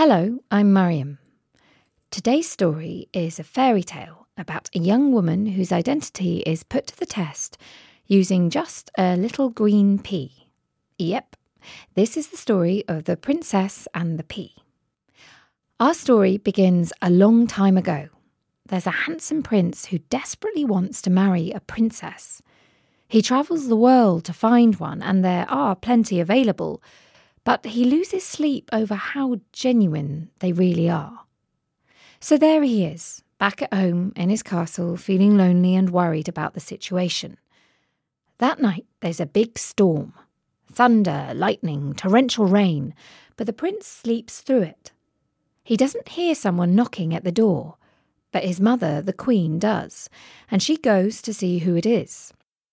Hello, I'm Mariam. Today's story is a fairy tale about a young woman whose identity is put to the test using just a little green pea. Yep, this is the story of The Princess and the Pea. Our story begins a long time ago. There's a handsome prince who desperately wants to marry a princess. He travels the world to find one, and there are plenty available, but he loses sleep over how genuine they really are. So there he is, back at home in his castle, feeling lonely and worried about the situation. That night there's a big storm. Thunder, lightning, torrential rain, but the prince sleeps through it. He doesn't hear someone knocking at the door, but his mother, the queen, does, and she goes to see who it is.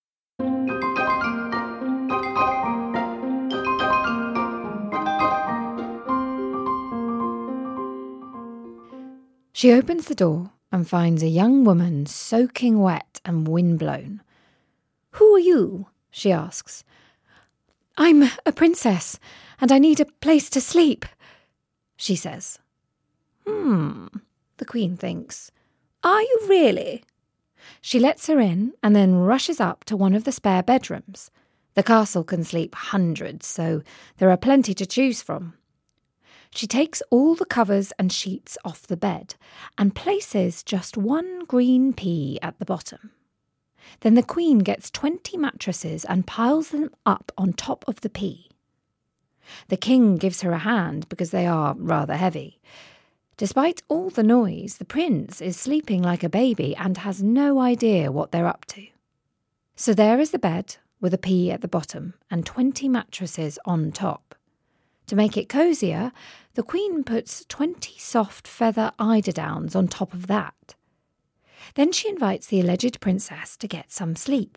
She opens the door and finds a young woman soaking wet and windblown. "Who are you?" she asks. "I'm a princess, and I need a place to sleep," she says. The queen thinks. "Are you really?" She lets her in and then rushes up to one of the spare bedrooms. The castle can sleep hundreds, so there are plenty to choose from. She takes all the covers and sheets off the bed and places just one green pea at the bottom. Then the queen gets 20 mattresses and piles them up on top of the pea. The king gives her a hand because they are rather heavy. Despite all the noise, the prince is sleeping like a baby and has no idea what they're up to. So there is the bed with a pea at the bottom and 20 mattresses on top. To make it cosier, the queen puts 20 soft feather eiderdowns on top of that. Then she invites the alleged princess to get some sleep.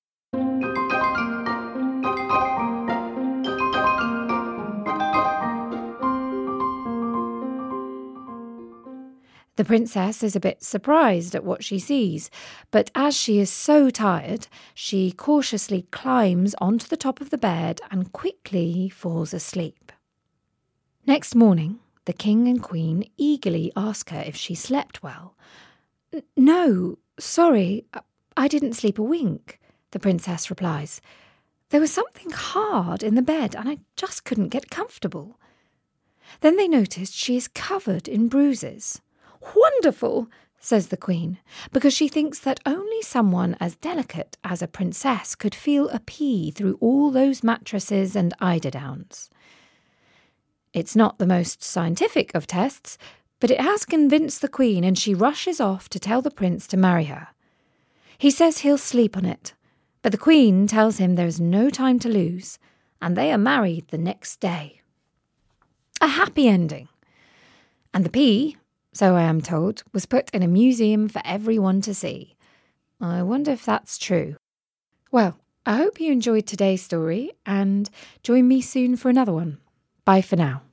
The princess is a bit surprised at what she sees, but as she is so tired, she cautiously climbs onto the top of the bed and quickly falls asleep. Next morning, the king and queen eagerly ask her if she slept well. "No, sorry, I didn't sleep a wink," the princess replies. "There was something hard in the bed and I just couldn't get comfortable." Then they noticed she is covered in bruises. "Wonderful," says the queen, because she thinks that only someone as delicate as a princess could feel a pea through all those mattresses and eiderdowns. It's not the most scientific of tests, but it has convinced the queen, and she rushes off to tell the prince to marry her. He says he'll sleep on it, but the queen tells him there's no time to lose, and they are married the next day. A happy ending. And the pea, so I am told, was put in a museum for everyone to see. I wonder if that's true. Well, I hope you enjoyed today's story, and join me soon for another one. Bye for now.